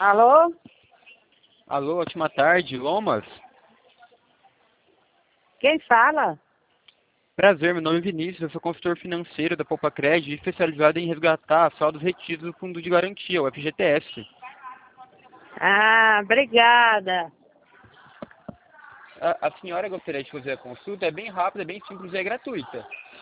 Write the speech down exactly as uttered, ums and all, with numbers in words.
Alô? Alô, ótima tarde, Lomas. Quem fala? Prazer, meu nome é Vinícius, eu sou consultor financeiro da Poupa Crédito, especializado em resgatar saldos retidos do Fundo de Garantia, o F G T S. Ah, obrigada. A, a senhora gostaria de fazer a consulta? É bem rápida, é bem simples e é gratuita.